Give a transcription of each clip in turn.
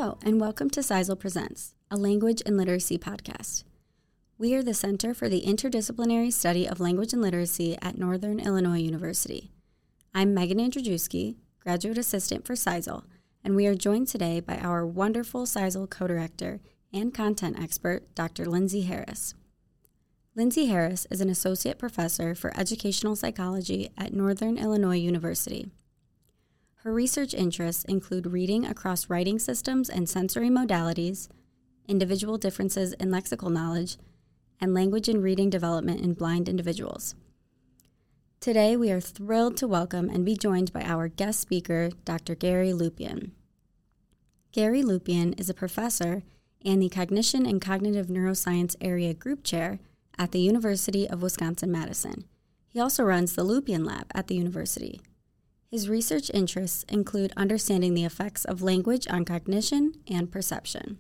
Hello, and welcome to Sisal Presents, a language and literacy podcast. We are the Center for the Interdisciplinary Study of Language and Literacy at Northern Illinois University. I'm Megan Andrzejewski, Graduate Assistant for Sisal, and we are joined today by our wonderful Sisal co-director and content expert, Dr. Lindsay Harris. Lindsay Harris is an Associate Professor for Educational Psychology at Northern Illinois University. Her research interests include reading across writing systems and sensory modalities, individual differences in lexical knowledge, and language and reading development in blind individuals. Today, we are thrilled to welcome and be joined by our guest speaker, Dr. Gary Lupien. Gary Lupien is a professor and the Cognition and Cognitive Neuroscience Area Group Chair at the University of Wisconsin-Madison. He also runs the Lupien Lab at the university. His research interests include understanding the effects of language on cognition and perception.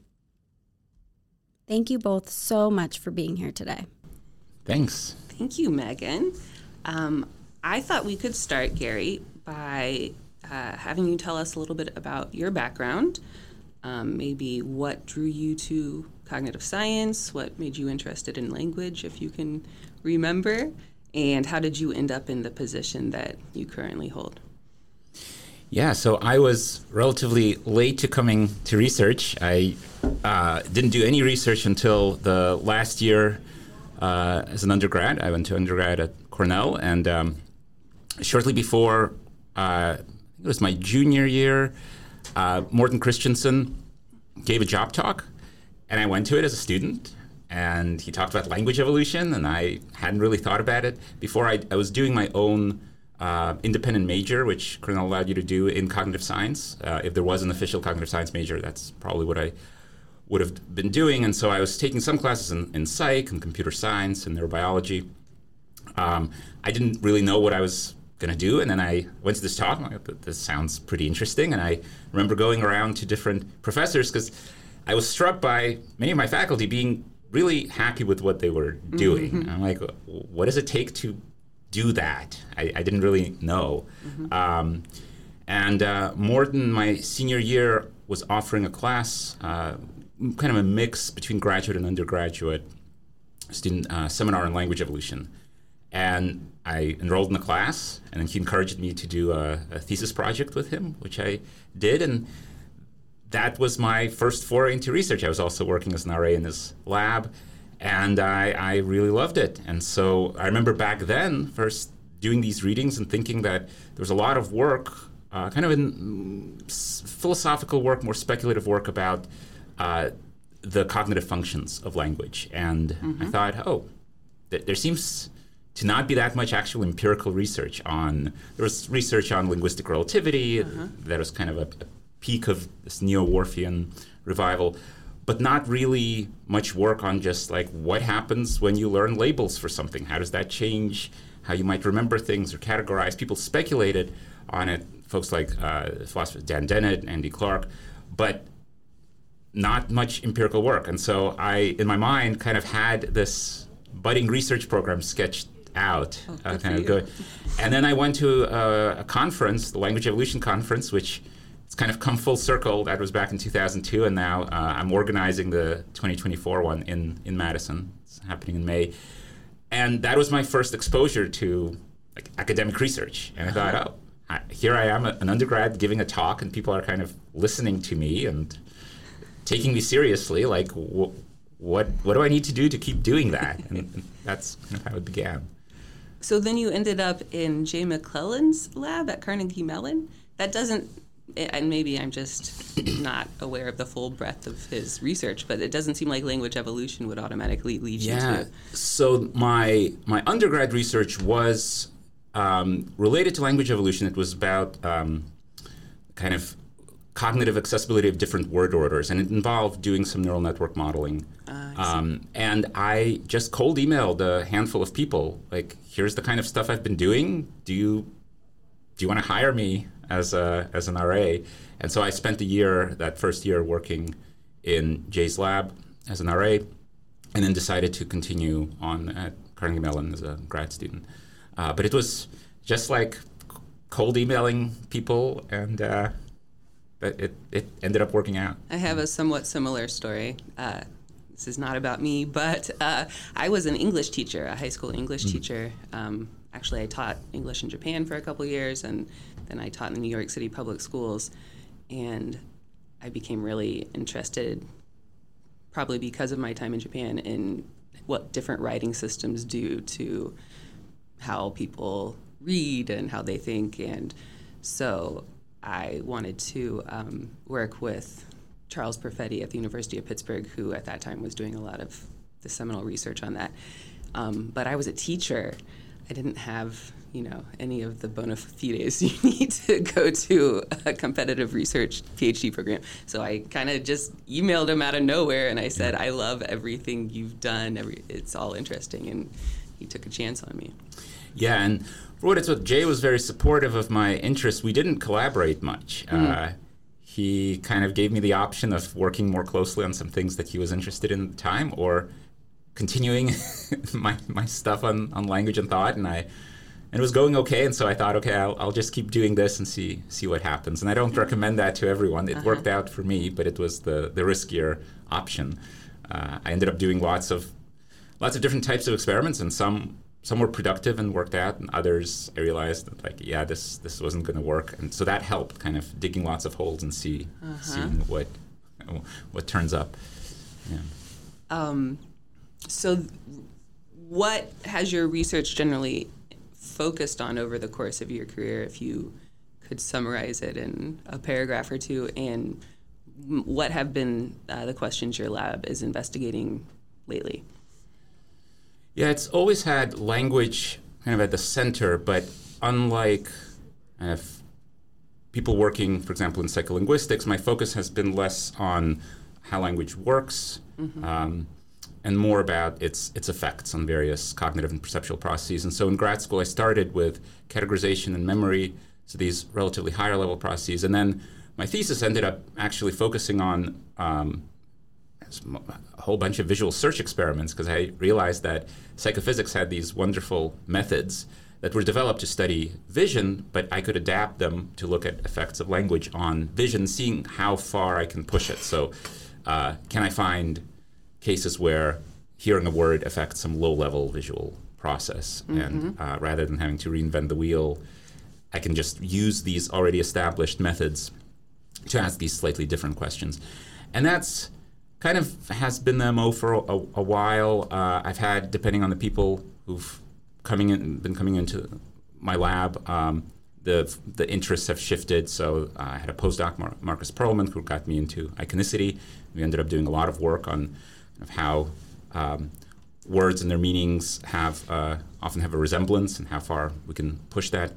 Thank you both so much for being here today. Thanks. Thank you, Megan. I thought we could start, Gary, by having you tell us a little bit about your background, maybe what drew you to cognitive science, what made you interested in language, if you can remember, and how did you end up in the position that you currently hold? Yeah, so I was relatively late to coming to research. I didn't do any research until the last year as an undergrad. I went to undergrad at Cornell, and shortly before, it was my junior year, Morten Christensen gave a job talk, and I went to it as a student. And he talked about language evolution, and I hadn't really thought about it before. I was doing my own independent major, which Cornell allowed you to do in cognitive science. If there was an official cognitive science major, that's probably what I would have been doing. And so I was taking some classes in psych and computer science and neurobiology. I didn't really know what I was going to do. And then I went to this talk. And I thought, this sounds pretty interesting. And I remember going around to different professors because I was struck by many of my faculty being really happy with what they were doing. Mm-hmm. I'm like, what does it take to do that? I didn't really know. Mm-hmm. And Morten, my senior year, was offering a class, kind of a mix between graduate and undergraduate student seminar on language evolution. And I enrolled in the class, and then he encouraged me to do a thesis project with him, which I did. And that was my first foray into research. I was also working as an RA in his lab, and I really loved it. And so I remember back then first doing these readings and thinking that there was a lot of work, kind of in philosophical work, more speculative work about the cognitive functions of language. And mm-hmm. I thought, there seems to not be that much actual empirical research on, there was research on linguistic relativity, that was kind of a peak of this neo-Whorfian revival, but not really much work on just like what happens when you learn labels for something. How does that change how you might remember things or categorize? People speculated on it, folks like philosophers Dan Dennett, Andy Clark, but not much empirical work. And so I, in my mind, kind of had this budding research program sketched out. Good. And then I went to a conference, the Language Evolution Conference, which it's kind of come full circle. That was back in 2002, and now I'm organizing the 2024 one in Madison. It's happening in May. And that was my first exposure to like academic research. And I thought, here I am, an undergrad giving a talk, and people are kind of listening to me and taking me seriously. Like, what do I need to do to keep doing that? And that's kind of how it began. So then you ended up in Jay McClellan's lab at Carnegie Mellon. That doesn't, and maybe I'm just not aware of the full breadth of his research, but it doesn't seem like language evolution would automatically lead you to. Yeah. So my undergrad research was related to language evolution. It was about kind of cognitive accessibility of different word orders, and it involved doing some neural network modeling. And I just cold emailed a handful of people, like, here's the kind of stuff I've been doing. Do you want to hire me as an RA? And so I spent that first year working in Jay's lab as an RA, and then decided to continue on at Carnegie Mellon as a grad student. But it was just like cold emailing people and it ended up working out. I have a somewhat similar story. This is not about me, but I was an English teacher, a high school English teacher. Actually, I taught English in Japan for a couple years, and then I taught in the New York City public schools. And I became really interested, probably because of my time in Japan, in what different writing systems do to how people read and how they think. And so I wanted to work with Charles Perfetti at the University of Pittsburgh, who at that time was doing a lot of the seminal research on that. But I was a teacher. I didn't have, any of the bona fides you need to go to a competitive research PhD program. So I kind of just emailed him out of nowhere, and I said, I love everything you've done. It's all interesting. And he took a chance on me. Yeah, and for what it's worth, Jay was very supportive of my interests. We didn't collaborate much. He kind of gave me the option of working more closely on some things that he was interested in at the time, or continuing my stuff on language and thought, and it was going okay, and so I thought, okay, I'll just keep doing this and see what happens. And I don't recommend that to everyone. It worked out for me, but it was the riskier option. I ended up doing lots of different types of experiments, and some were productive and worked out, and others I realized that this wasn't going to work, and so that helped, kind of digging lots of holes and seeing what turns up. Yeah. So what has your research generally focused on over the course of your career, if you could summarize it in a paragraph or two, and what have been the questions your lab is investigating lately? Yeah, it's always had language kind of at the center, but unlike people working, for example, in psycholinguistics, my focus has been less on how language works, and more about its effects on various cognitive and perceptual processes. And so in grad school, I started with categorization and memory, so these relatively higher level processes. And then my thesis ended up actually focusing on a whole bunch of visual search experiments, because I realized that psychophysics had these wonderful methods that were developed to study vision, but I could adapt them to look at effects of language on vision, seeing how far I can push it. So can I find cases where hearing a word affects some low-level visual process, and rather than having to reinvent the wheel, I can just use these already established methods to ask these slightly different questions. And that's kind of has been the MO for a while. I've had, depending on the people who've been coming into my lab, the interests have shifted. So I had a postdoc, Marcus Perlman, who got me into iconicity. We ended up doing a lot of work on how words and their meanings often have a resemblance, and how far we can push that.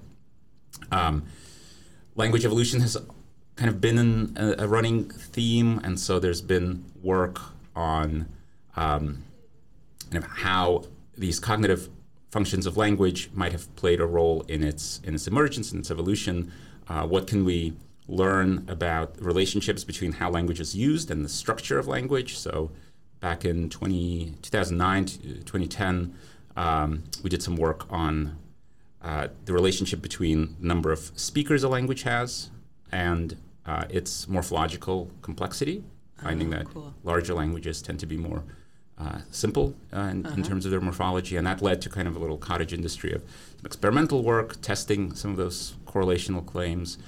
Language evolution has kind of been a running theme, and so there's been work on kind of how these cognitive functions of language might have played a role in its emergence and its evolution. What can we learn about relationships between how language is used and the structure of language? So back in 2009 to 2010, we did some work on the relationship between the number of speakers a language has and its morphological complexity, finding that larger languages tend to be more simple in terms of their morphology. And that led to kind of a little cottage industry of experimental work, testing some of those correlational claims.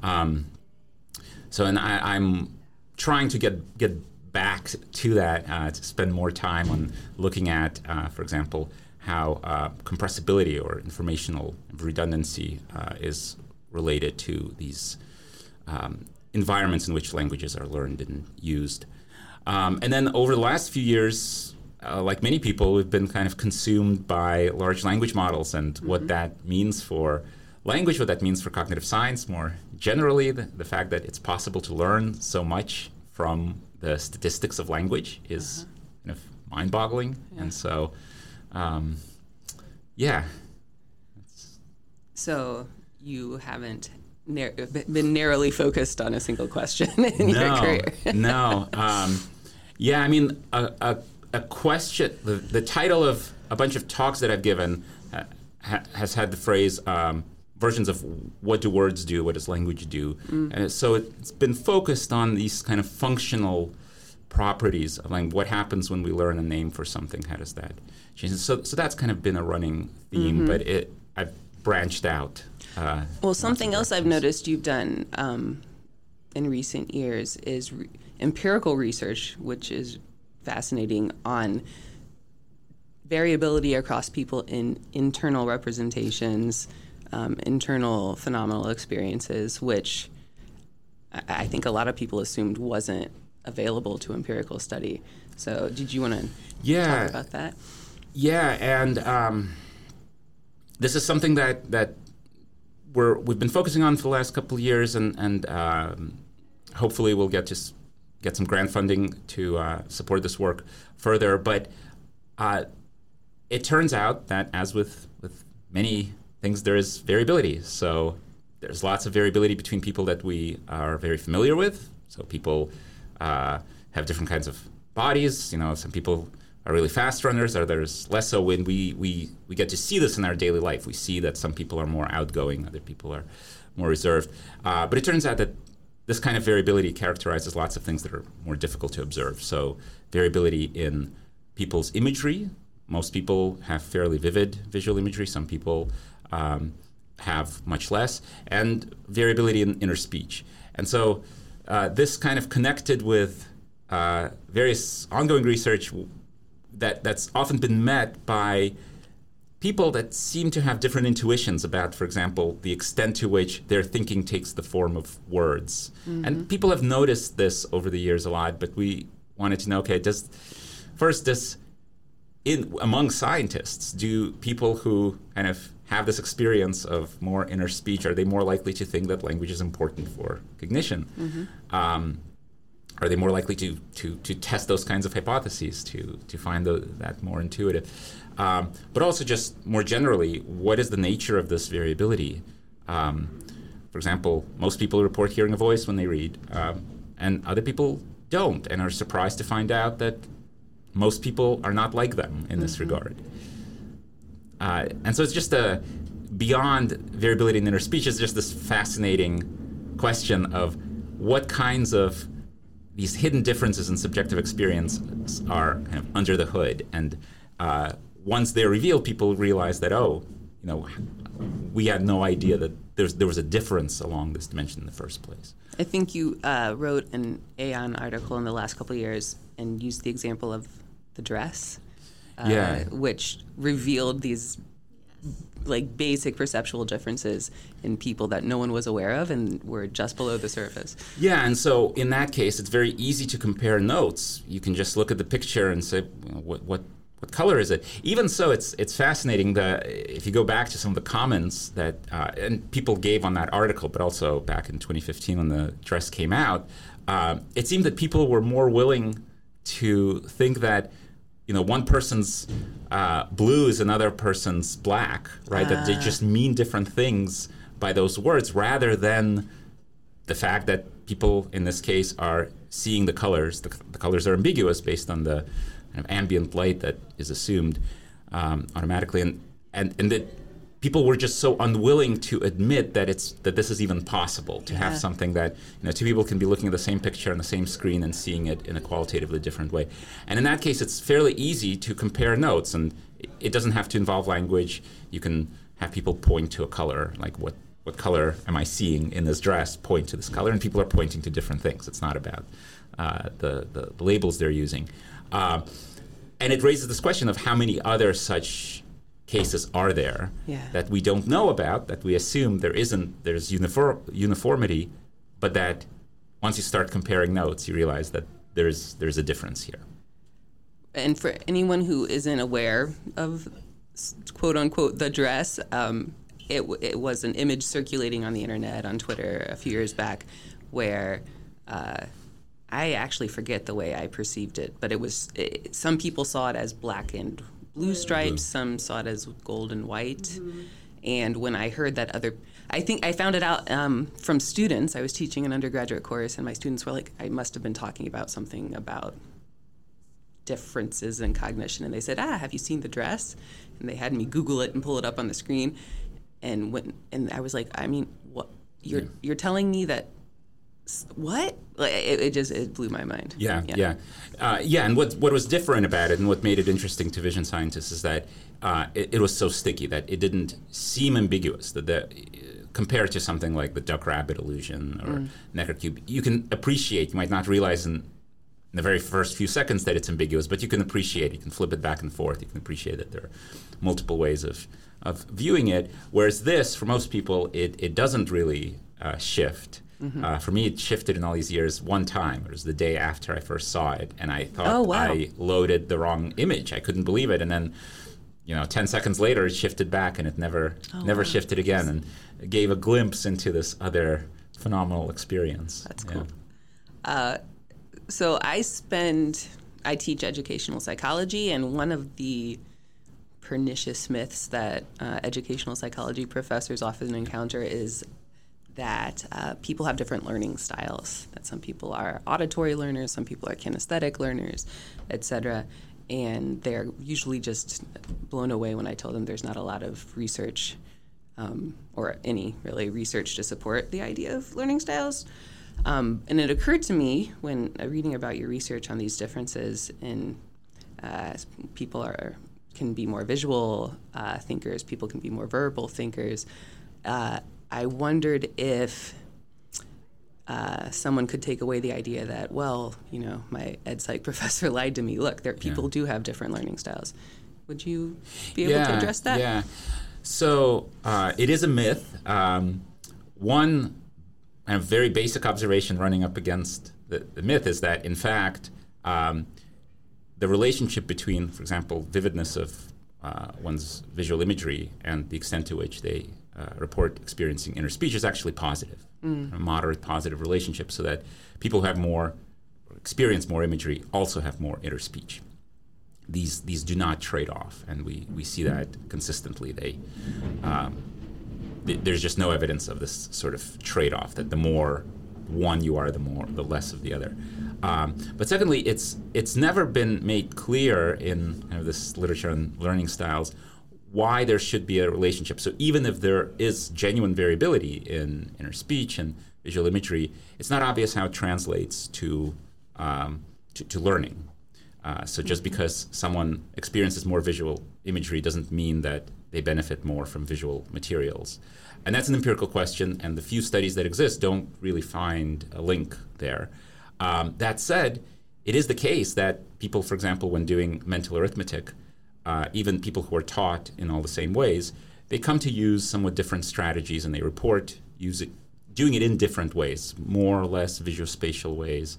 So I'm trying to get back to that, to spend more time on looking at, for example, how compressibility or informational redundancy is related to these environments in which languages are learned and used. And then over the last few years, like many people, we've been kind of consumed by large language models and what that means for language, what that means for cognitive science more generally. The fact that it's possible to learn so much from the statistics of language is kind of mind-boggling. Yeah. And so, So you haven't been narrowly focused on a single question in your career? No. Yeah, I mean, a question, the title of a bunch of talks that I've given has had the phrase, versions of what do words do, what does language do. And so it's been focused on these kind of functional properties of like what happens when we learn a name for something. How does that change? So that's kind of been a running theme, but I've branched out. Well, something else I've noticed you've done in recent years is empirical research, which is fascinating, on variability across people in internal representations, internal phenomenal experiences, which I think a lot of people assumed wasn't available to empirical study. So did you want to talk about that? Yeah, and this is something that we've been focusing on for the last couple of years, and hopefully we'll get some grant funding to support this work further. But it turns out that, as with many things, there is variability. So there's lots of variability between people that we are very familiar with. So people have different kinds of bodies. You know, some people are really fast runners, others less so. When we get to see this in our daily life, we see that some people are more outgoing, other people are more reserved. But it turns out that this kind of variability characterizes lots of things that are more difficult to observe. So variability in people's imagery. Most people have fairly vivid visual imagery. Some people have much less. And variability in inner speech. And so this kind of connected with various ongoing research that's often been met by people that seem to have different intuitions about, for example, the extent to which their thinking takes the form of words. And people have noticed this over the years a lot, but we wanted to know, okay, among scientists, do people who kind of have this experience of more inner speech, are they more likely to think that language is important for cognition? Are they more likely to test those kinds of hypotheses, to find that more intuitive? But also just more generally, what is the nature of this variability? For example, most people report hearing a voice when they read, and other people don't, and are surprised to find out that most people are not like them in this regard. And so it's just beyond variability in inner speech, is just this fascinating question of what kinds of these hidden differences in subjective experience are kind of under the hood. And once they're revealed, people realize that, we had no idea that there was a difference along this dimension in the first place. I think you wrote an Aeon article in the last couple of years and used the example of the dress, which revealed these basic perceptual differences in people that no one was aware of and were just below the surface. Yeah, and so in that case, it's very easy to compare notes. You can just look at the picture and say, what color is it? Even so, it's fascinating that if you go back to some of the comments that and people gave on that article, but also back in 2015 when the dress came out, it seemed that people were more willing to think that one person's blue is another person's black, right? That they just mean different things by those words, rather than the fact that people in this case are seeing the colors. The colors are ambiguous based on the kind of ambient light that is assumed automatically, and that people were just so unwilling to admit that this is even possible, to have something that two people can be looking at the same picture on the same screen and seeing it in a qualitatively different way. And in that case, it's fairly easy to compare notes, and it doesn't have to involve language. You can have people point to a color, like what color am I seeing in this dress? Point to this color, and people are pointing to different things. It's not about the labels they're using. And it raises this question of how many other such cases are there that we don't know about, that we assume there's uniformity, but that once you start comparing notes, you realize that there's a difference here. And for anyone who isn't aware of, quote unquote, the dress, it was an image circulating on the internet, on Twitter a few years back, where I actually forget the way I perceived it, but some people saw it as black and blue stripes, some saw it as gold and white. And when I heard that I think I found it out from students. I was teaching an undergraduate course, and my students were like, I must have been talking about something about differences in cognition. And they said, have you seen the dress? And they had me Google it and pull it up on the screen. and I was like, I mean, what you're telling me that. What? Like, it blew my mind. Yeah. And what was different about it, and what made it interesting to vision scientists, is that it was so sticky that it didn't seem ambiguous. That compared to something like the duck-rabbit illusion or Necker cube, you can appreciate. You might not realize in the very first few seconds that it's ambiguous, but you can appreciate it. You can flip it back and forth. You can appreciate that there are multiple ways of viewing it. Whereas this, for most people, it doesn't really shift. For me, it shifted in all these years one time. It was the day after I first saw it, and I thought I loaded the wrong image. I couldn't believe it, and then 10 seconds later, it shifted back, and it never shifted again, and it gave a glimpse into this other phenomenal experience. That's cool. So I teach educational psychology, and one of the pernicious myths that educational psychology professors often encounter is that people have different learning styles, that some people are auditory learners, some people are kinesthetic learners, et cetera. And they're usually just blown away when I tell them there's not a lot of research or any really research to support the idea of learning styles. And it occurred to me when reading about your research on these differences in people can be more visual thinkers, people can be more verbal thinkers. I wondered if someone could take away the idea that, my ed psych professor lied to me. Look, people do have different learning styles. Would you be able to address that? Yeah. So it is a myth. One kind of very basic observation running up against the myth is that, in fact, the relationship between, for example, vividness of one's visual imagery and the extent to which they report experiencing inner speech is actually positive, a moderate positive relationship, so that people who have more, or experience more imagery also have more inner speech. These do not trade off, and we see that consistently. There's just no evidence of this sort of trade-off, that the more one you are, the less of the other. But secondly, it's never been made clear in kind of this literature on learning styles why there should be a relationship. So even if there is genuine variability in inner speech and visual imagery, it's not obvious how it translates to learning. So just because someone experiences more visual imagery doesn't mean that they benefit more from visual materials. And that's an empirical question, and the few studies that exist don't really find a link there. That said, it is the case that people, for example, when doing mental arithmetic, even people who are taught in all the same ways, they come to use somewhat different strategies, and they report doing it in different ways, more or less visuospatial ways.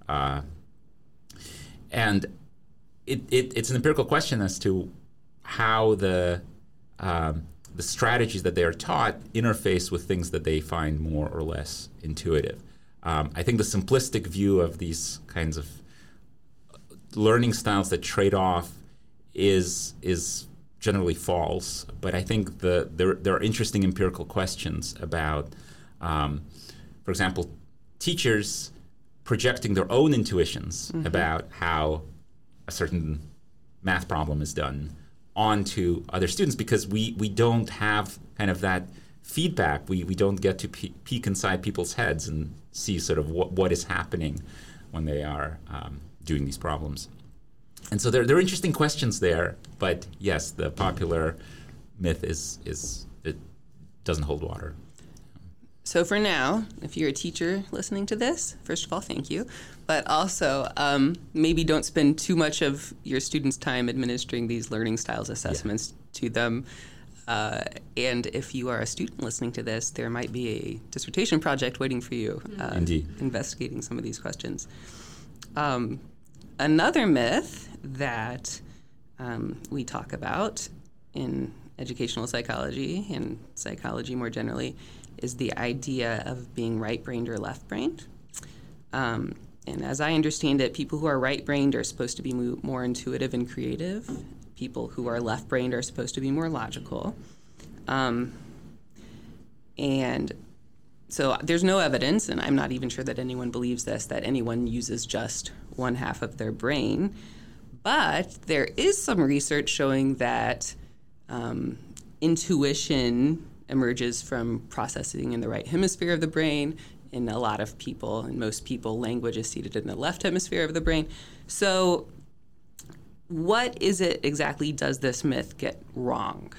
And it's an empirical question as to how the strategies that they are taught interface with things that they find more or less intuitive. I think the simplistic view of these kinds of learning styles that trade off is generally false, but I think there are interesting empirical questions about, for example, teachers projecting their own intuitions about how a certain math problem is done onto other students, because we don't have kind of that feedback. We don't get to peek inside people's heads and see sort of what is happening when they are doing these problems. And so there are interesting questions there, but yes, the popular myth is it doesn't hold water. So for now, if you're a teacher listening to this, first of all, thank you. But also, maybe don't spend too much of your students' time administering these learning styles assessments to them. And if you are a student listening to this, there might be a dissertation project waiting for you, Indeed, investigating some of these questions. Another myth that we talk about in educational psychology and psychology more generally is the idea of being right-brained or left-brained. And as I understand it, people who are right-brained are supposed to be more intuitive and creative. People who are left-brained are supposed to be more logical. And so there's no evidence, and I'm not even sure that anyone believes this, that anyone uses just one half of their brain. But there is some research showing that intuition emerges from processing in the right hemisphere of the brain. In a lot of people, and most people, language is seated in the left hemisphere of the brain. So what is it exactly does this myth get wrong?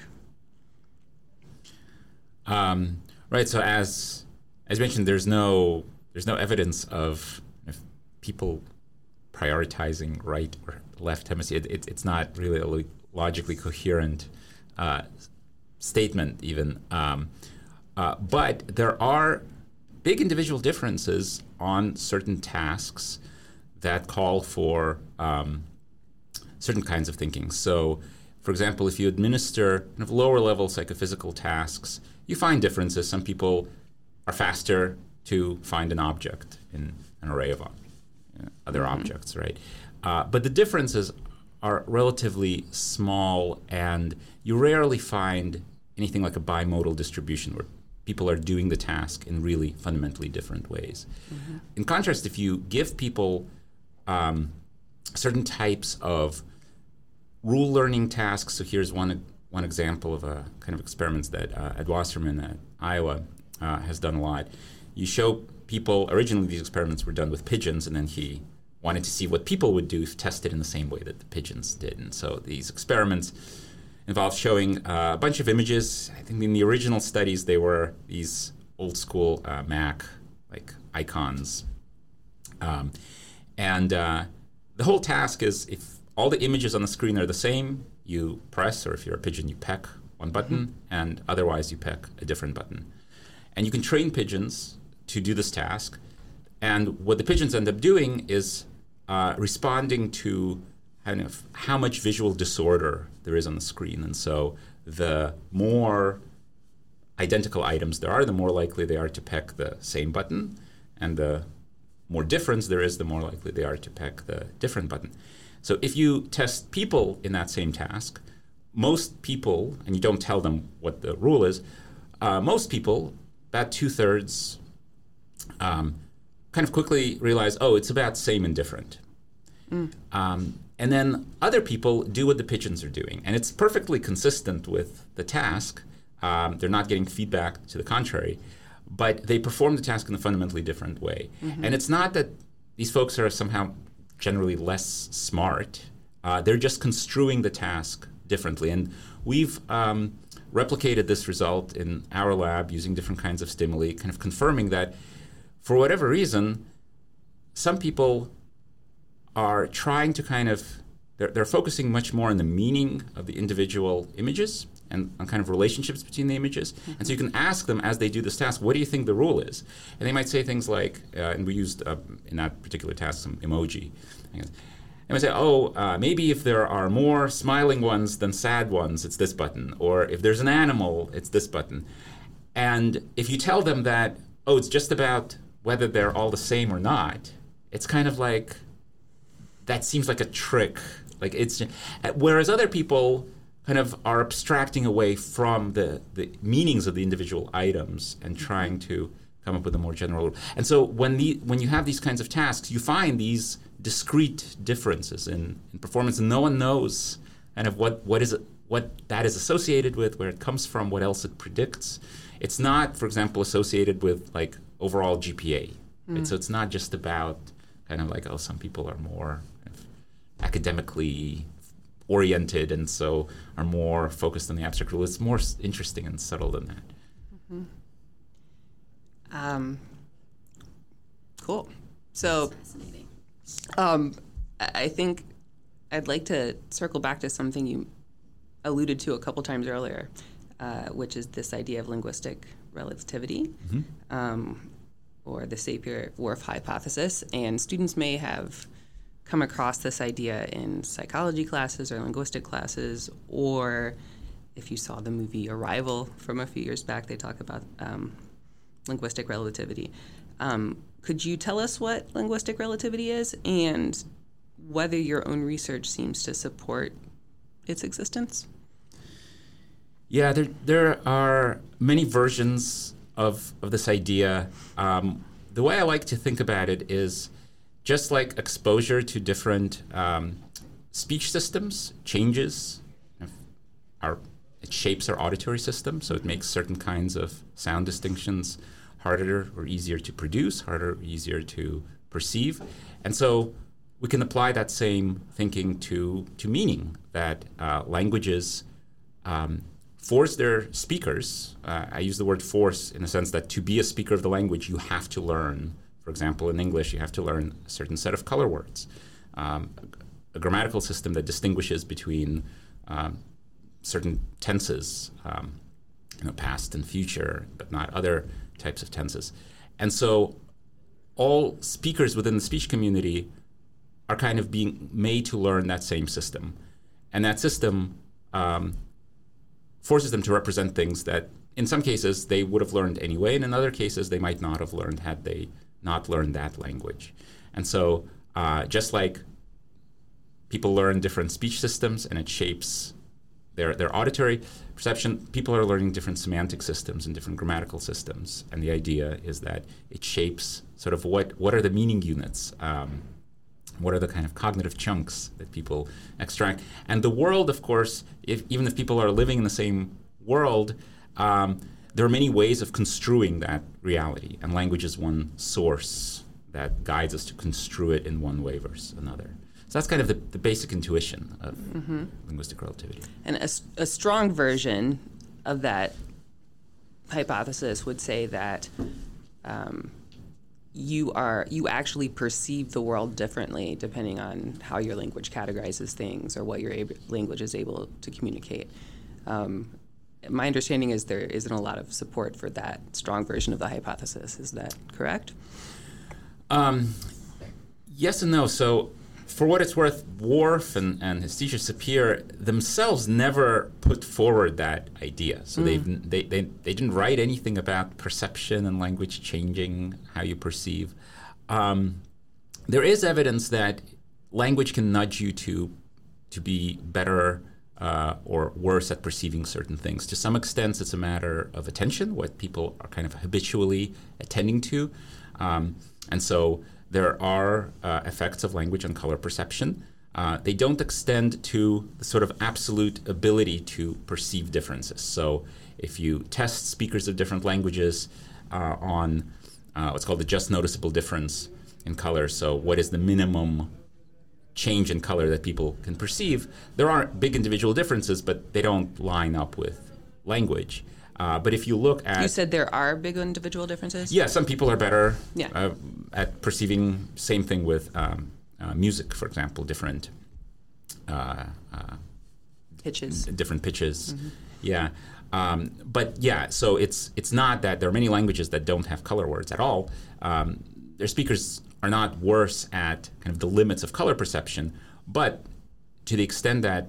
Right. So as mentioned, there's no evidence of people prioritizing right or left hemisphere. It's not really a logically coherent statement even. But there are big individual differences on certain tasks that call for certain kinds of thinking. So, for example, if you administer kind of lower level psychophysical tasks, you find differences. Some people are faster to find an object in an array of other objects, right? But the differences are relatively small, and you rarely find anything like a bimodal distribution where people are doing the task in really fundamentally different ways. Mm-hmm. In contrast, if you give people certain types of rule learning tasks, so here's one example of a kind of experiments that Ed Wasserman at Iowa has done a lot. You show people, originally these experiments were done with pigeons, and then he wanted to see what people would do if tested in the same way that the pigeons did. And so these experiments involved showing a bunch of images. I think in the original studies, they were these old school Mac like icons. And the whole task is if all the images on the screen are the same, you press, or if you're a pigeon, you peck one button, and otherwise you peck a different button. And you can train pigeons to do this task. And what the pigeons end up doing is responding to kind of how much visual disorder there is on the screen. And so the more identical items there are, the more likely they are to peck the same button. And the more difference there is, the more likely they are to peck the different button. So if you test people in that same task, most people, and you don't tell them what the rule is, most people, about 2/3, kind of quickly realize, oh, it's about same and different. And then other people do what the pigeons are doing. And it's perfectly consistent with the task. They're not getting feedback to the contrary. But they perform the task in a fundamentally different way. Mm-hmm. And it's not that these folks are somehow generally less smart. They're just construing the task differently. And we've replicated this result in our lab using different kinds of stimuli, kind of confirming that for whatever reason, some people are trying to kind of, they're focusing much more on the meaning of the individual images and on kind of relationships between the images. Mm-hmm. And so you can ask them as they do this task, what do you think the rule is? And they might say things like, and we used in that particular task some emoji. And we say, maybe if there are more smiling ones than sad ones, it's this button. Or if there's an animal, it's this button. And if you tell them that, it's just about whether they're all the same or not, it's kind of like, that seems like a trick. Like it's, whereas other people kind of are abstracting away from the meanings of the individual items and trying to come up with a more general rule. And so when you have these kinds of tasks, you find these discrete differences in performance, and no one knows kind of what that is associated with, where it comes from, what else it predicts. It's not, for example, associated with like overall GPA. Right? So it's not just about kind of like, some people are more kind of academically oriented and so are more focused on the abstract rule. It's more interesting and subtle than that. Mm-hmm. Cool. So fascinating. I think I'd like to circle back to something you alluded to a couple times earlier, which is this idea of linguistic relativity, or the Sapir-Whorf hypothesis. And students may have come across this idea in psychology classes or linguistic classes, or if you saw the movie Arrival from a few years back, they talk about linguistic relativity. Could you tell us what linguistic relativity is and whether your own research seems to support its existence? Yeah, there are many versions of this idea. The way I like to think about it is just like exposure to different speech systems changes our It shapes our auditory system, so it makes certain kinds of sound distinctions harder or easier to produce, harder or easier to perceive. And so we can apply that same thinking to meaning, that languages force their speakers. I use the word force in the sense that to be a speaker of the language, you have to learn. For example, in English, you have to learn a certain set of color words, a grammatical system that distinguishes between certain tenses, past and future, but not other types of tenses. And so all speakers within the speech community are kind of being made to learn that same system. And that system forces them to represent things that in some cases they would have learned anyway, and in other cases they might not have learned had they not learned that language. And so just like people learn different speech systems and it shapes their auditory perception, people are learning different semantic systems and different grammatical systems. And the idea is that it shapes sort of what are the meaning units, what are the kind of cognitive chunks that people extract. And the world, of course, even if people are living in the same world, there are many ways of construing that reality. And language is one source that guides us to construe it in one way versus another. So that's kind of the basic intuition of linguistic relativity. And a strong version of that hypothesis would say that you actually perceive the world differently depending on how your language categorizes things or what your language is able to communicate. My understanding is there isn't a lot of support for that strong version of the hypothesis. Is that correct? Yes and no. So for what it's worth, Worf and his teacher Sapir themselves never put forward that idea. So they didn't write anything about perception and language changing how you perceive. There is evidence that language can nudge you to be better or worse at perceiving certain things. To some extent, it's a matter of attention, what people are kind of habitually attending to. And so there are effects of language on color perception. They don't extend to the sort of absolute ability to perceive differences. So if you test speakers of different languages on what's called the just noticeable difference in color, so what is the minimum change in color that people can perceive, there aren't big individual differences, but they don't line up with language. But if you look at... You said there are big individual differences? Yeah, some people are better at perceiving, same thing with music, for example, different... pitches. Different pitches, yeah. But yeah, so it's not that there are many languages that don't have color words at all. Their speakers are not worse at kind of the limits of color perception, but to the extent that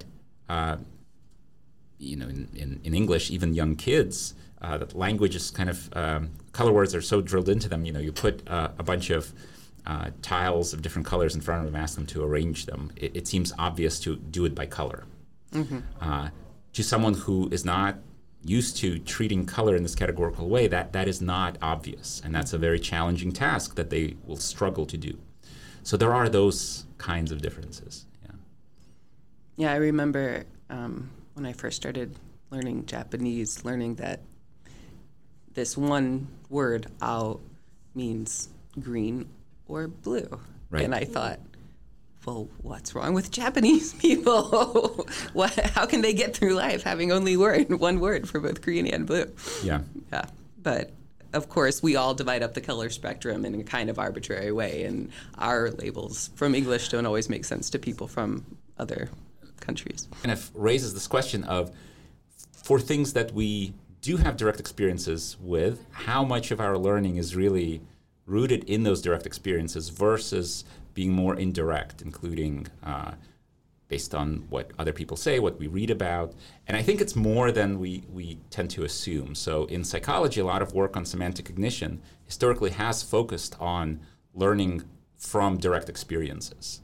in English, even young kids, that language is kind of, color words are so drilled into them. You put a bunch of tiles of different colors in front of them, ask them to arrange them. It seems obvious to do it by color. To someone who is not used to treating color in this categorical way, that is not obvious. And that's a very challenging task that they will struggle to do. So there are those kinds of differences. Yeah, I remember when I first started learning Japanese, learning that this one word, ao, means green or blue. Right. And I thought, well, what's wrong with Japanese people? How can they get through life having only one word for both green and blue? Yeah. Yeah. But of course, we all divide up the color spectrum in a kind of arbitrary way, and our labels from English don't always make sense to people from other countries. Kind of raises this question of, for things that we do have direct experiences with, how much of our learning is really rooted in those direct experiences versus being more indirect, including based on what other people say, what we read about. And I think it's more than we tend to assume. So in psychology, a lot of work on semantic cognition historically has focused on learning from direct experiences.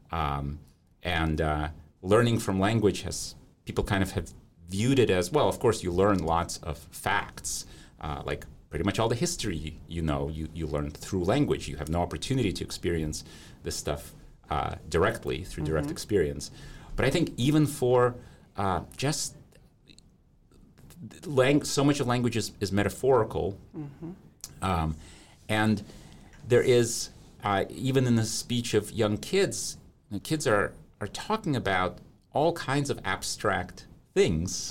Learning from language people kind of have viewed it as, well, of course you learn lots of facts, like pretty much all the history you learn through language. You have no opportunity to experience this stuff directly through direct experience. But I think even for just so much of language is metaphorical. And there is, even in the speech of young kids, kids are talking about all kinds of abstract things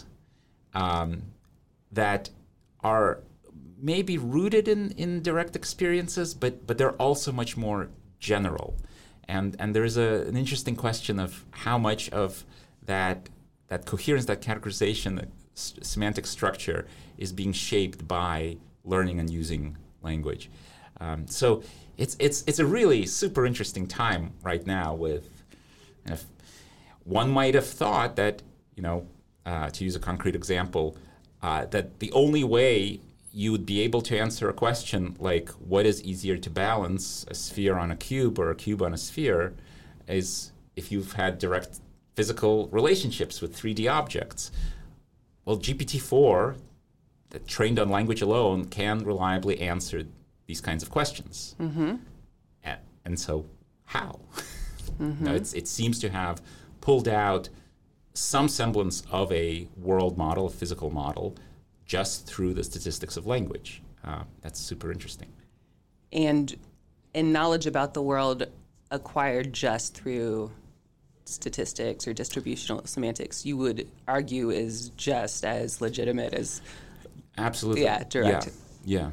that are maybe rooted in direct experiences, but they're also much more general. And there is an interesting question of how much of that coherence, that categorization, that semantic structure is being shaped by learning and using language. So it's a really super interesting time right now. With, if one might have thought that, to use a concrete example, that the only way you would be able to answer a question like what is easier to balance, a sphere on a cube or a cube on a sphere, is if you've had direct physical relationships with 3D objects. Well, GPT-4, that trained on language alone, can reliably answer these kinds of questions. And so how? It seems to have pulled out some semblance of a world model, a physical model, just through the statistics of language. That's super interesting. And knowledge about the world acquired just through statistics or distributional semantics, you would argue is just as legitimate as... Absolutely. Yeah, direct. Yeah.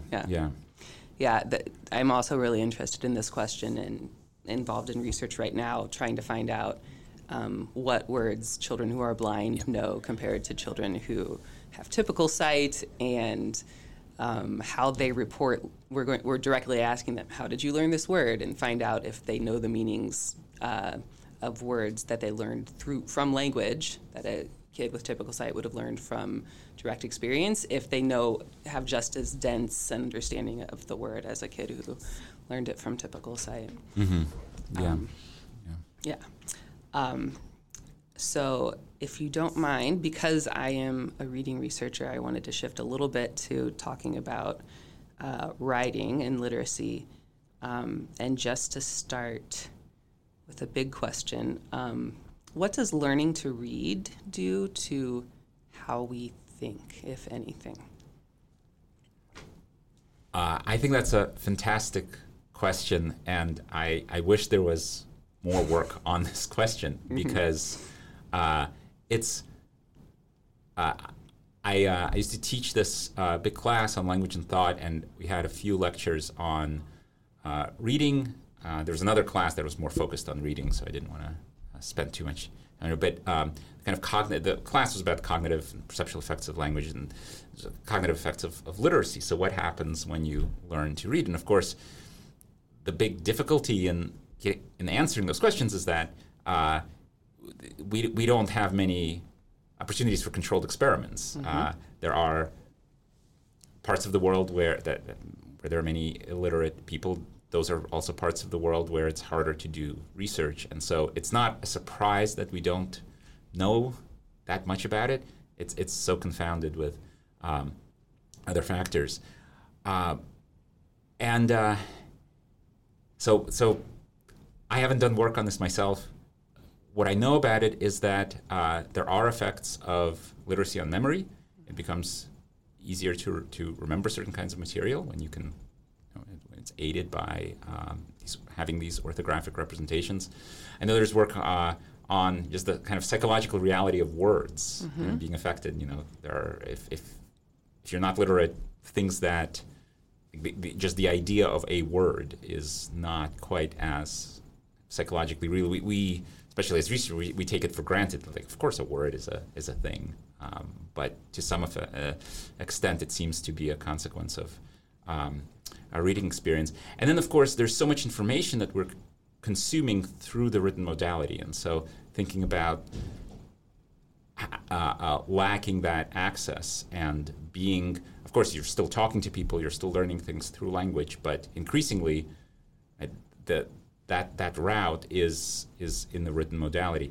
I'm also really interested in this question and involved in research right now, trying to find out what words children who are blind know compared to children who have typical sight, and how they report. We're directly asking them, how did you learn this word, and find out if they know the meanings of words that they learned from language that a kid with typical sight would have learned from direct experience, if they have just as dense an understanding of the word as a kid who learned it from typical sight. So if you don't mind, because I am a reading researcher, I wanted to shift a little bit to talking about writing and literacy. And just to start with a big question, what does learning to read do to how we think, if anything? I think that's a fantastic question, and I wish there was more work on this question, because it's... I used to teach this big class on language and thought, and we had a few lectures on reading. There was another class that was more focused on reading, so I didn't want to spend too much time. But the class was about cognitive and perceptual effects of language and cognitive effects of literacy. So what happens when you learn to read? And of course, the big difficulty in answering those questions is that we don't have many opportunities for controlled experiments. There are parts of the world where there are many illiterate people. Those are also parts of the world where it's harder to do research. And so it's not a surprise that we don't know that much about it. It's so confounded with other factors. So I haven't done work on this myself. What I know about it is that there are effects of literacy on memory. It becomes easier to remember certain kinds of material when you can. When it's aided by having these orthographic representations. I know there's work on just the kind of psychological reality of words being affected. There are if you're not literate, things that just the idea of a word is not quite as psychologically real. We especially as researchers, we take it for granted. Like, of course, a word is a thing, but to some extent, it seems to be a consequence of our reading experience. And then, of course, there's so much information that we're consuming through the written modality, and so thinking about lacking that access and being, of course, you're still talking to people, you're still learning things through language, but increasingly, that route is in the written modality.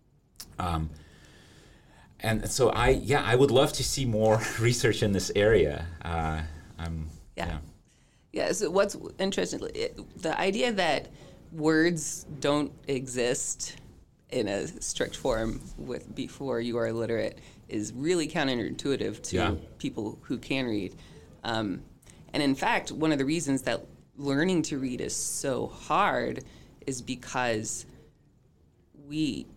And so I would love to see more research in this area. Yeah, so what's interesting, the idea that words don't exist in a strict form before you are literate is really counterintuitive to people who can read. And in fact, one of the reasons that learning to read is so hard is because we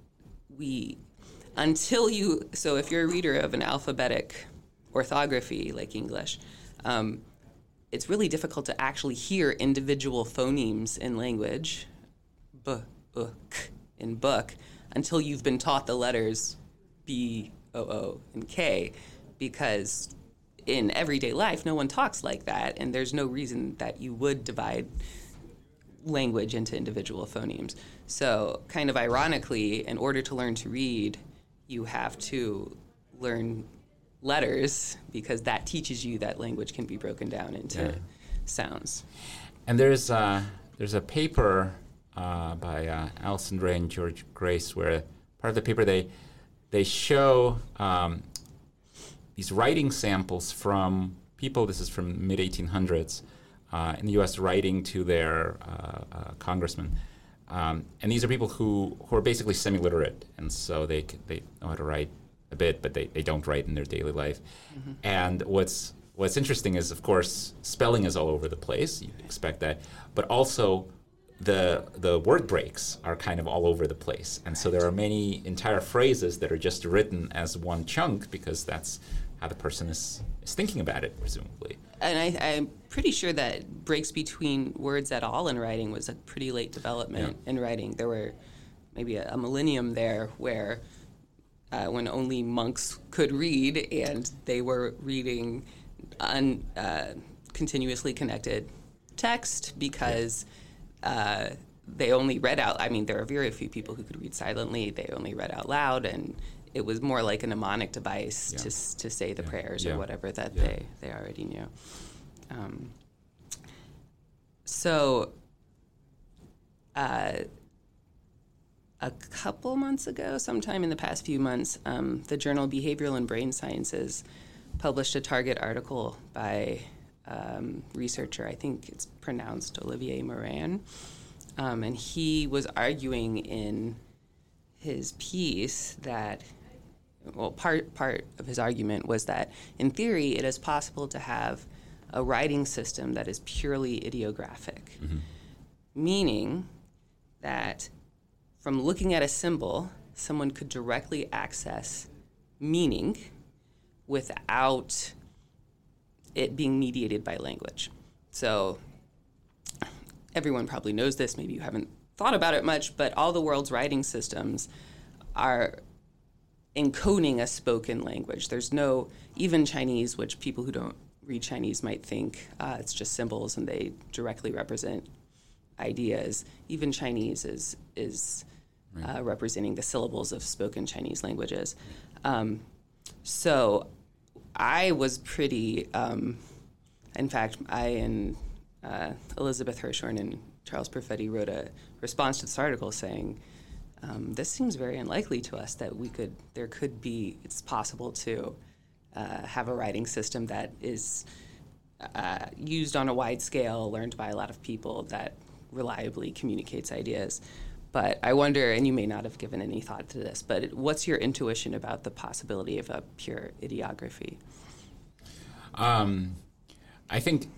so if you're a reader of an alphabetic orthography like English, it's really difficult to actually hear individual phonemes in language, b, k, in book, until you've been taught the letters B, O, O, and K, because in everyday life, no one talks like that, and there's no reason that you would divide language into individual phonemes. So kind of ironically, in order to learn to read, you have to learn letters, because that teaches you that language can be broken down into sounds. And there's a paper by Alison Ray and George Grace, where part of the paper they show these writing samples from people, this is from mid-1800s, in the U.S. writing to their congressman. And these are people who are basically semi-literate, and so they know how to write a bit, but they don't write in their daily life. Mm-hmm. And what's interesting is, of course, spelling is all over the place. You'd expect that. But also, the word breaks are kind of all over the place. And so there are many entire phrases that are just written as one chunk, because that's how the person is thinking about it, presumably. And I'm pretty sure that breaks between words at all in writing was a pretty late development in writing. There were maybe a millennium there where when only monks could read, and they were reading continuously connected text, because they only read out. I mean, there are very few people who could read silently. They only read out loud, and it was more like a mnemonic device to say the prayers or whatever that they already knew. So a couple months ago, sometime in the past few months, the journal Behavioral and Brain Sciences published a Target article by researcher, I think it's pronounced Olivier Morin, and he was arguing in his piece that, well, part of his argument was that in theory it is possible to have a writing system that is purely ideographic, meaning that from looking at a symbol, someone could directly access meaning without it being mediated by language. So everyone probably knows this, maybe you haven't thought about it much, but all the world's writing systems are encoding a spoken language. There's no, even Chinese, which people who don't read Chinese might think it's just symbols and they directly represent ideas. Even Chinese is representing the syllables of spoken Chinese languages. So I was pretty, in fact, I and Elizabeth Hirshhorn and Charles Perfetti wrote a response to this article saying, this seems very unlikely to us that it's possible to have a writing system that is used on a wide scale, learned by a lot of people, that reliably communicates ideas. But I wonder, and you may not have given any thought to this, but what's your intuition about the possibility of a pure ideography? I think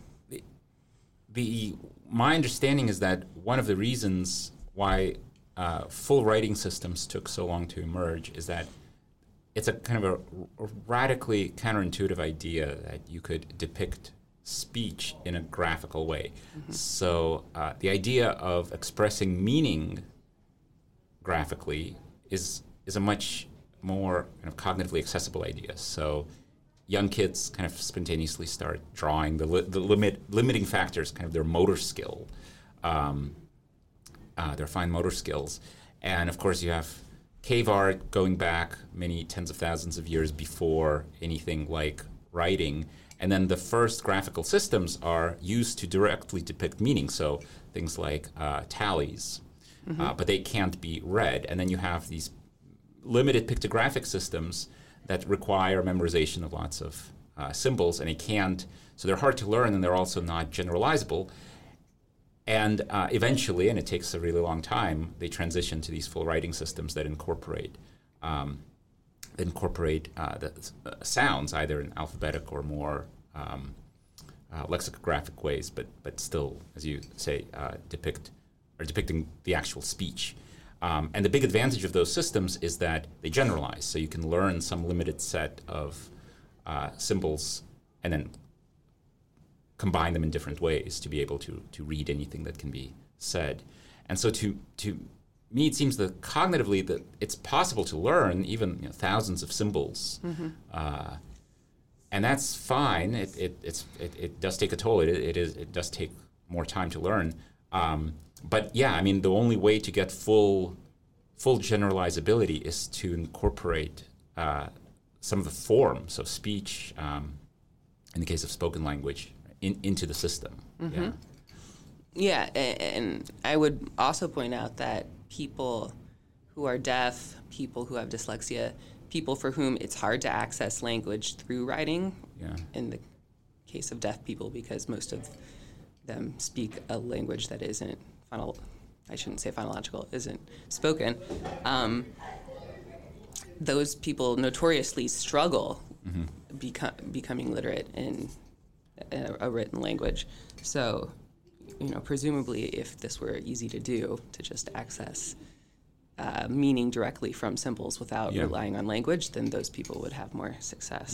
my understanding is that one of the reasons why full writing systems took so long to emerge is that it's a kind of a radically counterintuitive idea that you could depict speech in a graphical way. Mm-hmm. So the idea of expressing meaning graphically is a much more kind of cognitively accessible idea. So young kids kind of spontaneously start drawing the limiting factors, kind of their motor skill, their fine motor skills. And of course you have cave art going back many tens of thousands of years before anything like writing. And then the first graphical systems are used to directly depict meaning. So things like tallies, but they can't be read. And then you have these limited pictographic systems that require memorization of lots of symbols, and so they're hard to learn, and they're also not generalizable. And eventually, and it takes a really long time, they transition to these full writing systems that incorporate incorporate the sounds either in alphabetic or more lexicographic ways, but still, as you say, depicting the actual speech. And the big advantage of those systems is that they generalize, so you can learn some limited set of symbols and then combine them in different ways to be able to read anything that can be said. And so to me, it seems that cognitively that it's possible to learn even thousands of symbols. And that's fine. It does take a toll. It does take more time to learn. But yeah, I mean, the only way to get full generalizability is to incorporate some of the forms of speech, in the case of spoken language, into the system. Yeah, and I would also point out that people who are deaf, people who have dyslexia, people for whom it's hard to access language through writing, in the case of deaf people, because most of them speak a language that isn't phonological, isn't spoken. Those people notoriously struggle becoming literate in a written language. So, presumably, if this were easy to do, to just access meaning directly from symbols without relying on language, then those people would have more success.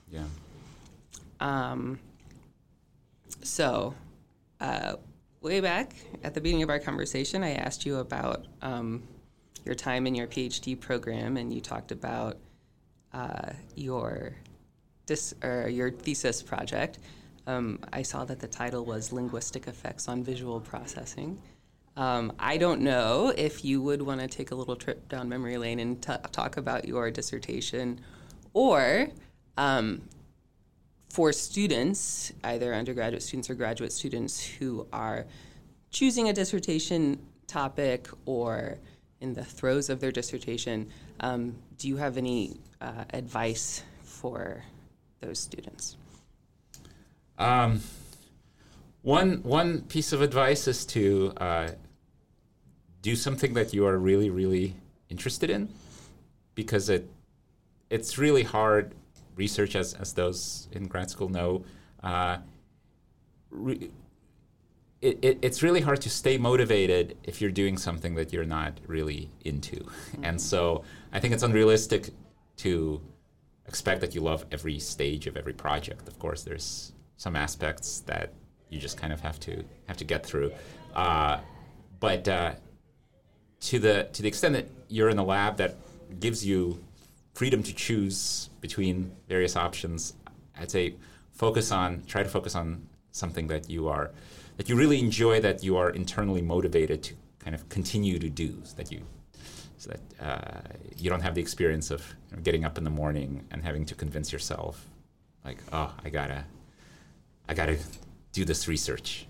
So, way back at the beginning of our conversation, I asked you about your time in your PhD program, and you talked about your thesis project. I saw that the title was Linguistic Effects on Visual Processing. I don't know if you would want to take a little trip down memory lane and talk about your dissertation, or for students, either undergraduate students or graduate students who are choosing a dissertation topic or in the throes of their dissertation, do you have any advice for those students? One piece of advice is to do something that you are really, really interested in, because it's really hard. Research, as those in grad school know, it's really hard to stay motivated if you're doing something that you're not really into. And so I think it's unrealistic to expect that you love every stage of every project. Of course, there's some aspects that you just kind of have to get through. But to the extent that you're in a lab that gives you freedom to choose between various options, I'd say try to focus on something that you really enjoy, that you are internally motivated to kind of continue to do, so that you don't have the experience of getting up in the morning and having to convince yourself, like, oh, I gotta do this research.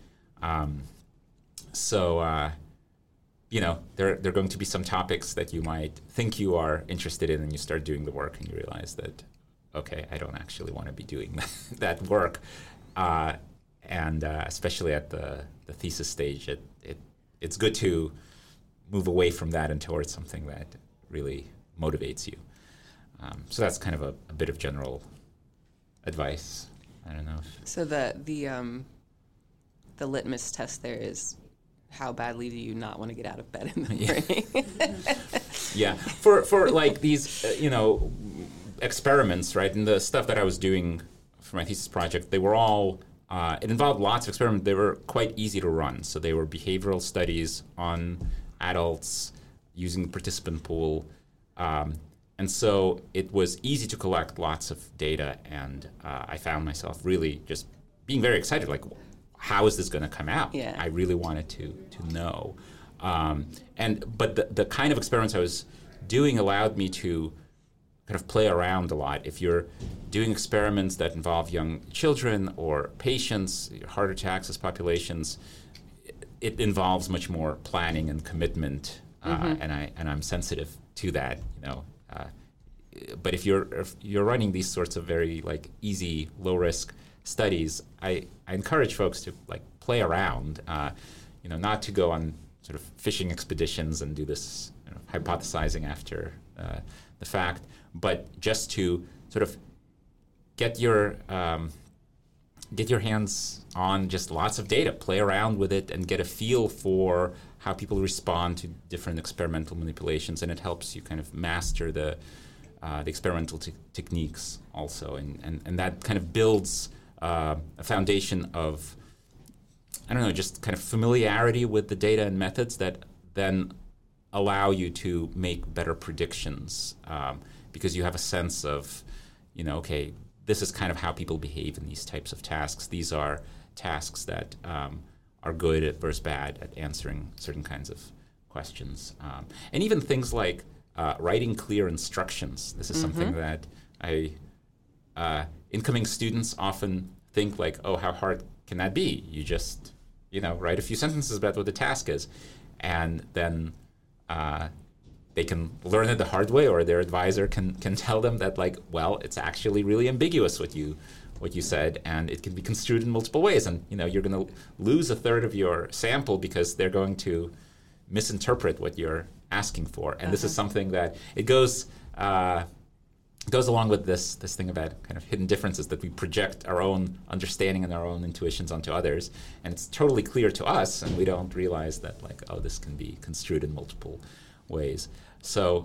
There are going to be some topics that you might think you are interested in, and you start doing the work and you realize that, okay, I don't actually want to be doing that work. And especially at the thesis stage, it's good to move away from that and towards something that really motivates you. So that's kind of a bit of general advice. I don't know. So the litmus test there is, how badly do you not want to get out of bed in the morning? Yeah, for like these experiments, right? And the stuff that I was doing for my thesis project, they were all it involved lots of experiments. They were quite easy to run. So they were behavioral studies on adults using the participant pool. And so it was easy to collect lots of data, and I found myself really just being very excited, like, how is this going to come out? Yeah. I really wanted to know. But the kind of experiments I was doing allowed me to kind of play around a lot. If you're doing experiments that involve young children or patients, harder to access populations, it involves much more planning and commitment, and I'm sensitive to that. But if you're running these sorts of very like easy, low risk studies, I encourage folks to like play around, not to go on sort of fishing expeditions and do this hypothesizing after the fact, but just to sort of get your hands on just lots of data, play around with it, and get a feel for how people respond to different experimental manipulations, and it helps you kind of master the experimental techniques also, and that kind of builds a foundation of, I don't know, just kind of familiarity with the data and methods that then allow you to make better predictions, because you have a sense of, okay, this is kind of how people behave in these types of tasks. These are tasks that are good at versus bad at answering certain kinds of questions. And even things like writing clear instructions. This is something that incoming students often think like, oh, how hard can that be? You just, write a few sentences about what the task is. And then they can learn it the hard way, or their advisor can tell them that, like, well, it's actually really ambiguous what you said, and it can be construed in multiple ways, and you're going to lose a third of your sample because they're going to misinterpret what you're asking for. And this is something that it goes along with this thing about kind of hidden differences, that we project our own understanding and our own intuitions onto others, and it's totally clear to us, and we don't realize that, like, oh, this can be construed in multiple ways. So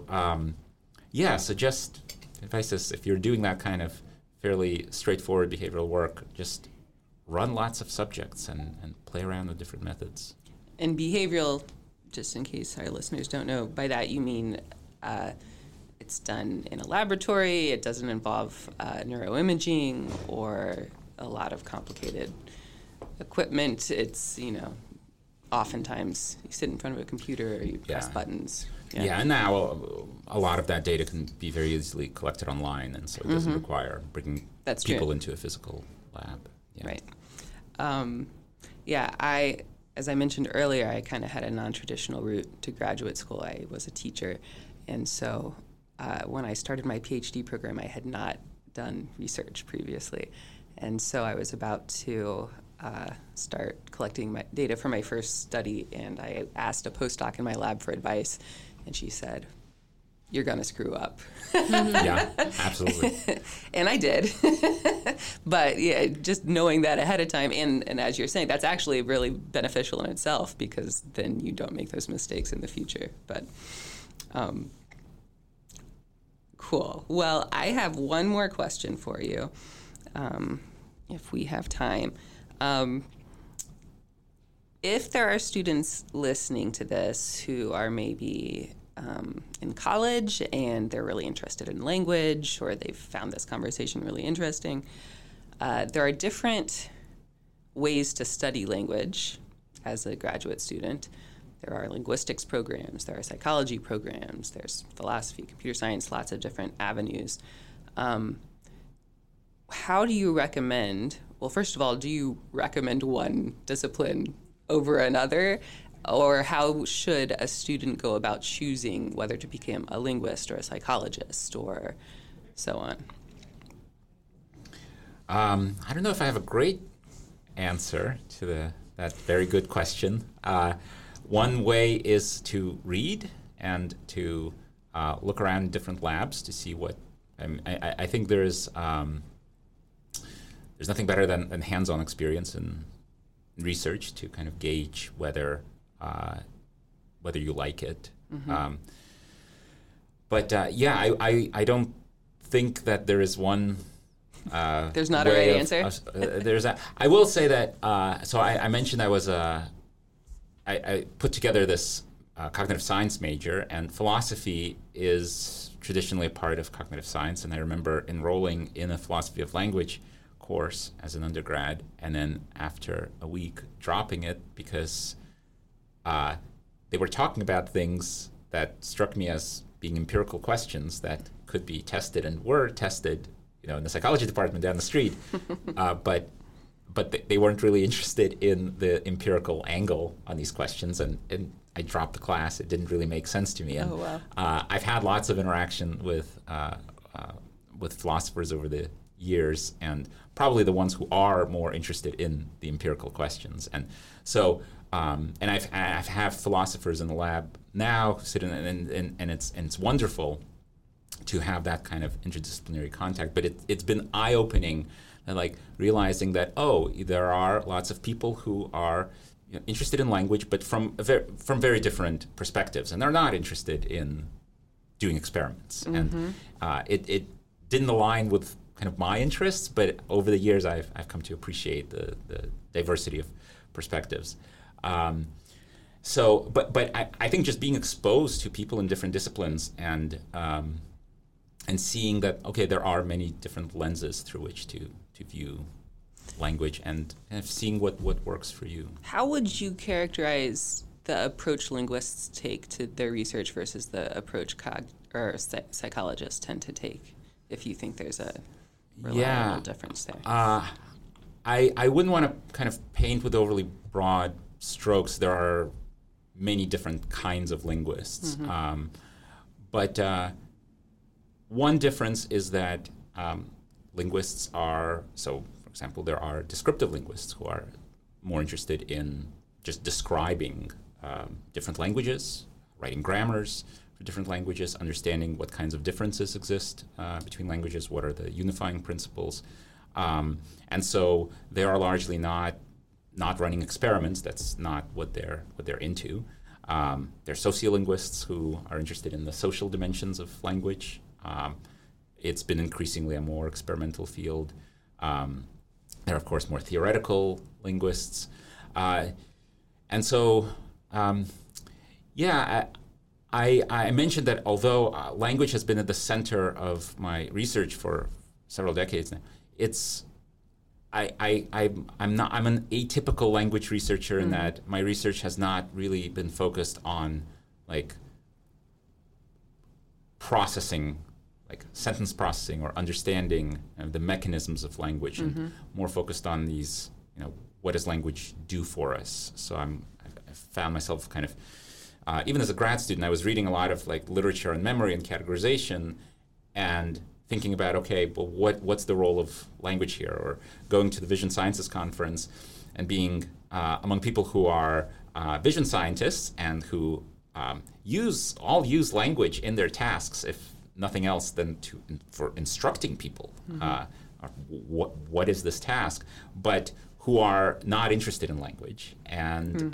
so just advice is, if you're doing that kind of fairly straightforward behavioral work, just run lots of subjects and play around with different methods. And behavioral, just in case our listeners don't know, by that you mean it's done in a laboratory, it doesn't involve neuroimaging or a lot of complicated equipment. It's, oftentimes you sit in front of a computer, or you press buttons. Yeah, and now a lot of that data can be very easily collected online, and so it doesn't require bringing people into a physical lab. Yeah. Right. As I mentioned earlier, I kind of had a non-traditional route to graduate school. I was a teacher, and so when I started my PhD program, I had not done research previously, and so I was about to start collecting my data for my first study, and I asked a postdoc in my lab for advice, and she said, "You're going to screw up." Yeah, absolutely. And I did. But yeah, just knowing that ahead of time, and as you're saying, that's actually really beneficial in itself, because then you don't make those mistakes in the future. But cool. Well, I have one more question for you, if we have time. If there are students listening to this who are maybe in college and they're really interested in language, or they've found this conversation really interesting, there are different ways to study language as a graduate student. There are linguistics programs, there are psychology programs, there's philosophy, computer science, lots of different avenues. How do you recommend, well, first of all, do you recommend one discipline over another? Or how should a student go about choosing whether to become a linguist or a psychologist or so on? I don't know if I have a great answer to that very good question. One way is to read and to look around in different labs to see what. I think there's nothing better than hands-on experience in research to kind of gauge whether you like it. I don't think that there is one. There's not a right answer. I will say that. So I mentioned I put together this cognitive science major, and philosophy is traditionally a part of cognitive science. And I remember enrolling in a philosophy of language course as an undergrad, and then after a week dropping it because they were talking about things that struck me as being empirical questions that could be tested and were tested, in the psychology department down the street, but they weren't really interested in the empirical angle on these questions, and I dropped the class. It didn't really make sense to me. And I've had lots of interaction with philosophers over the years, and probably the ones who are more interested in the empirical questions. And so, and I've have philosophers in the lab now sitting, and it's wonderful to have that kind of interdisciplinary contact. But it's been eye-opening, and like realizing that, there are lots of people who are interested in language, but from very different perspectives, and they're not interested in doing experiments. And it didn't align with kind of my interests, but over the years I've come to appreciate the diversity of perspectives. But I think just being exposed to people in different disciplines and seeing that, there are many different lenses through which to view language, and seeing what works for you. How would you characterize the approach linguists take to their research versus the approach psychologists tend to take, if you think there's a reliable difference there? I wouldn't want to kind of paint with overly broad strokes. There are many different kinds of linguists. But one difference is that linguists are, for example, there are descriptive linguists who are more interested in just describing different languages, writing grammars for different languages, understanding what kinds of differences exist between languages, what are the unifying principles. And so they are largely not running experiments. That's not what they're into. There are sociolinguists who are interested in the social dimensions of language. It's been increasingly a more experimental field. There are, of course, more theoretical linguists. And so, I mentioned that although language has been at the center of my research for several decades now, I'm an atypical language researcher in that my research has not really been focused on like processing, like sentence processing or understanding the mechanisms of language, and more focused on these, what does language do for us? So I found myself kind of, even as a grad student, I was reading a lot of like literature on memory and categorization, and thinking about, what's the role of language here? Or going to the Vision Sciences Conference and being among people who are vision scientists and who use language in their tasks, if nothing else than for instructing people. What is this task? But who are not interested in language, and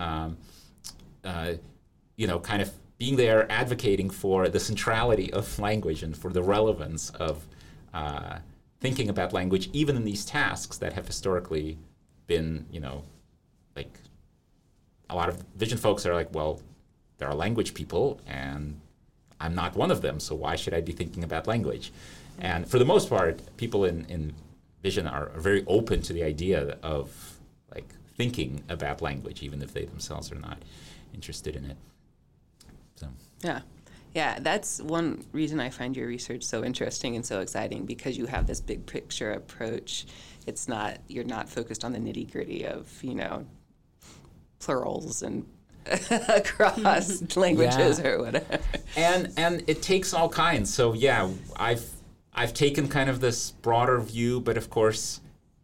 kind of being there advocating for the centrality of language and for the relevance of thinking about language, even in these tasks that have historically been, like a lot of vision folks are like, well, there are language people and I'm not one of them, so why should I be thinking about language? And for the most part, people in vision are very open to the idea of like thinking about language, even if they themselves are not interested in it. So yeah, that's one reason I find your research so interesting and so exciting, because you have this big picture approach. You're not focused on the nitty gritty of plurals and across languages or whatever. And it takes all kinds. So I've taken kind of this broader view, but of course,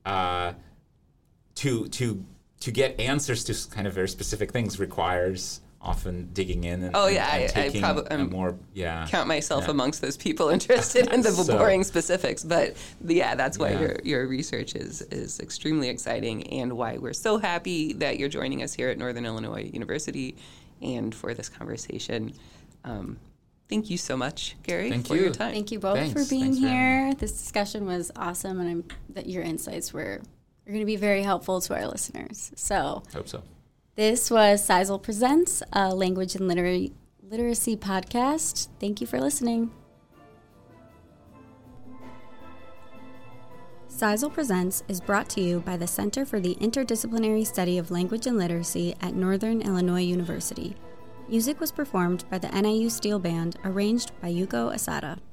to get answers to kind of very specific things requires often digging in and taking I more count myself amongst those people interested in the boring specifics. But that's why your research is extremely exciting, and why we're so happy that you're joining us here at Northern Illinois University and for this conversation. Thank you so much, Gary, for your time. Thank you both for being here. This discussion was awesome, and that your insights are going to be very helpful to our listeners. So hope so. This was Sisal Presents, a language and literacy podcast. Thank you for listening. Sisal Presents is brought to you by the Center for the Interdisciplinary Study of Language and Literacy at Northern Illinois University. Music was performed by the NIU Steel Band, arranged by Yuko Asada.